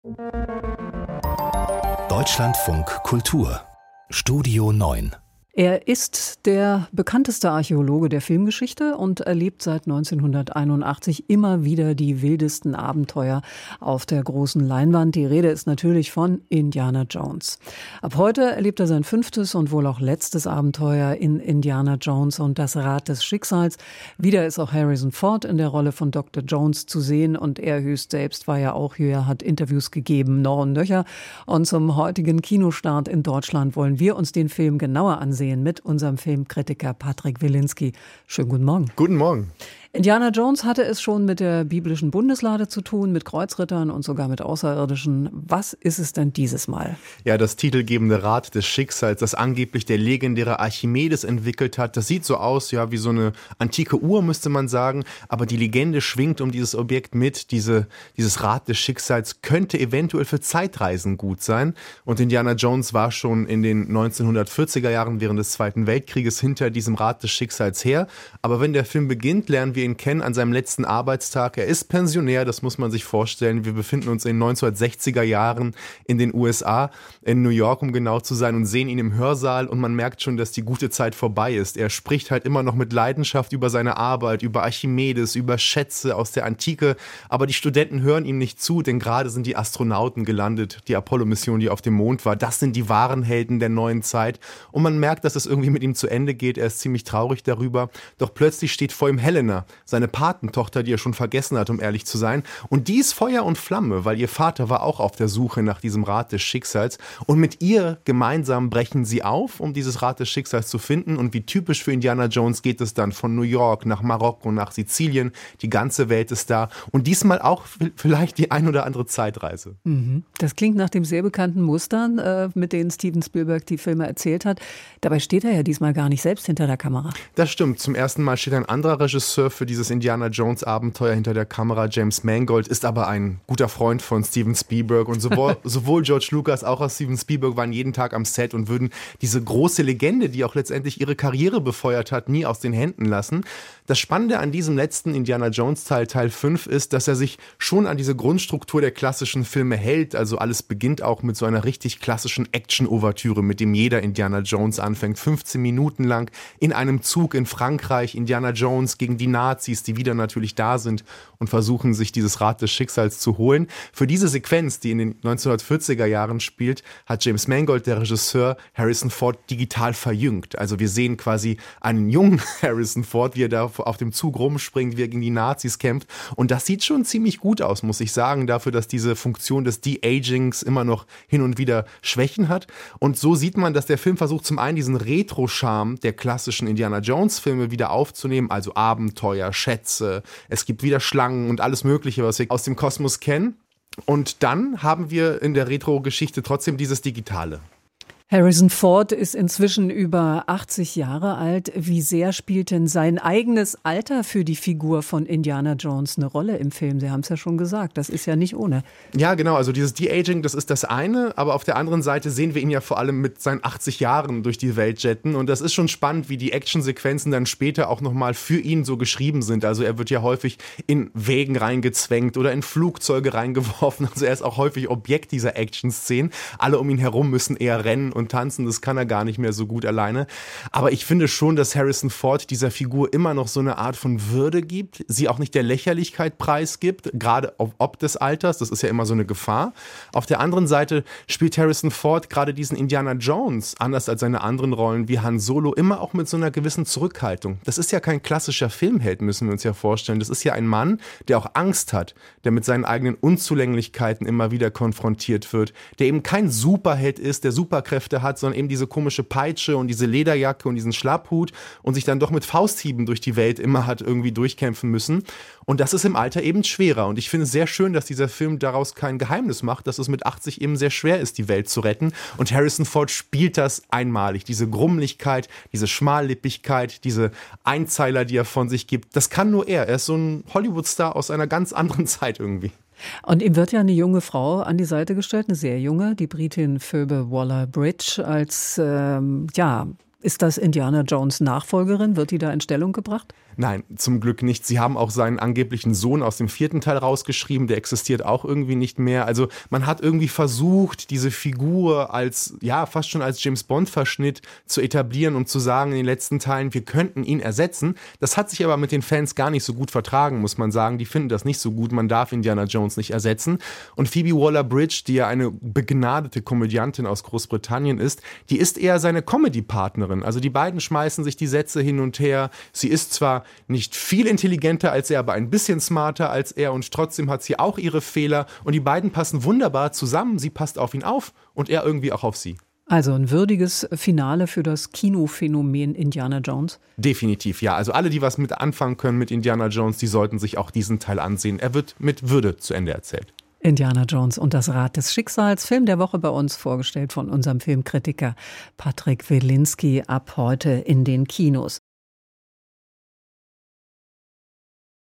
Deutschlandfunk Kultur Studio 9. Er ist der bekannteste Archäologe der Filmgeschichte und erlebt seit 1981 immer wieder die wildesten Abenteuer auf der großen Leinwand. Die Rede ist natürlich von Indiana Jones. Ab heute erlebt er sein 5. und wohl auch letztes Abenteuer in Indiana Jones und das Rad des Schicksals. Wieder ist auch Harrison Ford in der Rolle von Dr. Jones zu sehen und er höchst selbst war ja auch hier, hat Interviews gegeben, noch und nöcher. Und zum heutigen Kinostart in Deutschland wollen wir uns den Film genauer ansehen mit unserem Filmkritiker Patrick Wilinski. Schönen guten Morgen. Guten Morgen. Indiana Jones hatte es schon mit der biblischen Bundeslade zu tun, mit Kreuzrittern und sogar mit Außerirdischen. Was ist es denn dieses Mal? Ja, das titelgebende Rad des Schicksals, das angeblich der legendäre Archimedes entwickelt hat. Das sieht so aus, ja, wie so eine antike Uhr, müsste man sagen. Aber die Legende schwingt um dieses Objekt mit. Dieses Rad des Schicksals könnte eventuell für Zeitreisen gut sein. Und Indiana Jones war schon in den 1940er Jahren während des Zweiten Weltkrieges hinter diesem Rad des Schicksals her. Aber wenn der Film beginnt, lernen wir ihn kennen an seinem letzten Arbeitstag. Er ist Pensionär, das muss man sich vorstellen. Wir befinden uns in den 1960er Jahren in den USA, in New York, um genau zu sein, und sehen ihn im Hörsaal und man merkt schon, dass die gute Zeit vorbei ist. Er spricht halt immer noch mit Leidenschaft über seine Arbeit, über Archimedes, über Schätze aus der Antike, aber die Studenten hören ihm nicht zu, denn gerade sind die Astronauten gelandet, die Apollo-Mission, die auf dem Mond war. Das sind die wahren Helden der neuen Zeit und man merkt, dass es irgendwie mit ihm zu Ende geht. Er ist ziemlich traurig darüber, doch plötzlich steht vor ihm Helena, seine Patentochter, die er schon vergessen hat, um ehrlich zu sein. Und die ist Feuer und Flamme, weil ihr Vater war auch auf der Suche nach diesem Rad des Schicksals. Und mit ihr gemeinsam brechen sie auf, um dieses Rad des Schicksals zu finden. Und wie typisch für Indiana Jones geht es dann von New York nach Marokko, nach Sizilien. Die ganze Welt ist da. Und diesmal auch vielleicht die ein oder andere Zeitreise. Das klingt nach dem sehr bekannten Mustern, mit denen Steven Spielberg die Filme erzählt hat. Dabei steht er ja diesmal gar nicht selbst hinter der Kamera. Das stimmt. Zum ersten Mal steht ein anderer Regisseur für dieses Indiana Jones Abenteuer hinter der Kamera. James Mangold ist aber ein guter Freund von Steven Spielberg und sowohl George Lucas als auch Steven Spielberg waren jeden Tag am Set und würden diese große Legende, die auch letztendlich ihre Karriere befeuert hat, nie aus den Händen lassen. Das Spannende an diesem letzten Indiana Jones Teil 5 ist, dass er sich schon an diese Grundstruktur der klassischen Filme hält. Also alles beginnt auch mit so einer richtig klassischen Action-Ouvertüre, mit dem jeder Indiana Jones anfängt. 15 Minuten lang in einem Zug in Frankreich, Indiana Jones gegen die Nazis, die wieder natürlich da sind und versuchen, sich dieses Rad des Schicksals zu holen. Für diese Sequenz, die in den 1940er Jahren spielt, hat James Mangold, der Regisseur, Harrison Ford digital verjüngt. Also wir sehen quasi einen jungen Harrison Ford, wie er da auf dem Zug rumspringt, wie er gegen die Nazis kämpft. Und das sieht schon ziemlich gut aus, muss ich sagen, dafür, dass diese Funktion des De-Agings immer noch hin und wieder Schwächen hat. Und so sieht man, dass der Film versucht, zum einen diesen Retro-Charme der klassischen Indiana Jones-Filme wieder aufzunehmen, also Abenteuer, Schätze, es gibt wieder Schlangen und alles Mögliche, was wir aus dem Kosmos kennen. Und dann haben wir in der Retro-Geschichte trotzdem dieses Digitale. Harrison Ford ist inzwischen über 80 Jahre alt. Wie sehr spielt denn sein eigenes Alter für die Figur von Indiana Jones eine Rolle im Film? Sie haben es ja schon gesagt, das ist ja nicht ohne. Ja, genau, also dieses De-Aging, das ist das eine, aber auf der anderen Seite sehen wir ihn ja vor allem mit seinen 80 Jahren durch die Welt jetten und das ist schon spannend, wie die Actionsequenzen dann später auch nochmal für ihn so geschrieben sind. Also er wird ja häufig in Wägen reingezwängt oder in Flugzeuge reingeworfen, also er ist auch häufig Objekt dieser Action-Szenen. Alle um ihn herum müssen eher rennen und tanzen, das kann er gar nicht mehr so gut alleine. Aber ich finde schon, dass Harrison Ford dieser Figur immer noch so eine Art von Würde gibt, sie auch nicht der Lächerlichkeit preisgibt, gerade ob des Alters, das ist ja immer so eine Gefahr. Auf der anderen Seite spielt Harrison Ford gerade diesen Indiana Jones, anders als seine anderen Rollen wie Han Solo, immer auch mit so einer gewissen Zurückhaltung. Das ist ja kein klassischer Filmheld, müssen wir uns ja vorstellen. Das ist ja ein Mann, der auch Angst hat, der mit seinen eigenen Unzulänglichkeiten immer wieder konfrontiert wird, der eben kein Superheld ist, der Superkräfte hat, sondern eben diese komische Peitsche und diese Lederjacke und diesen Schlapphut und sich dann doch mit Fausthieben durch die Welt immer hat irgendwie durchkämpfen müssen. Und das ist im Alter eben schwerer. Und ich finde es sehr schön, dass dieser Film daraus kein Geheimnis macht, dass es mit 80 eben sehr schwer ist, die Welt zu retten. Und Harrison Ford spielt das einmalig. Diese Grummlichkeit, diese Schmallippigkeit, diese Einzeiler, die er von sich gibt, das kann nur er. Er ist so ein Hollywood-Star aus einer ganz anderen Zeit irgendwie. Und ihm wird ja eine junge Frau an die Seite gestellt, eine sehr junge, die Britin Phoebe Waller-Bridge als, ist das Indiana Jones Nachfolgerin? Wird die da in Stellung gebracht? Nein, zum Glück nicht. Sie haben auch seinen angeblichen Sohn aus dem 4. Teil rausgeschrieben, der existiert auch irgendwie nicht mehr. Also man hat irgendwie versucht, diese Figur als, ja, fast schon als James-Bond-Verschnitt zu etablieren und zu sagen in den letzten Teilen, wir könnten ihn ersetzen. Das hat sich aber mit den Fans gar nicht so gut vertragen, muss man sagen. Die finden das nicht so gut, man darf Indiana Jones nicht ersetzen. Und Phoebe Waller-Bridge, die ja eine begnadete Komödiantin aus Großbritannien ist, die ist eher seine Comedy-Partnerin. Also die beiden schmeißen sich die Sätze hin und her. Sie ist zwar nicht viel intelligenter als er, aber ein bisschen smarter als er und trotzdem hat sie auch ihre Fehler und die beiden passen wunderbar zusammen. Sie passt auf ihn auf und er irgendwie auch auf sie. Also ein würdiges Finale für das Kinophänomen Indiana Jones? Definitiv, ja. Also alle, die was mit anfangen können mit Indiana Jones, die sollten sich auch diesen Teil ansehen. Er wird mit Würde zu Ende erzählt. Indiana Jones und das Rad des Schicksals, Film der Woche bei uns, vorgestellt von unserem Filmkritiker Patrick Wilinski, ab heute in den Kinos.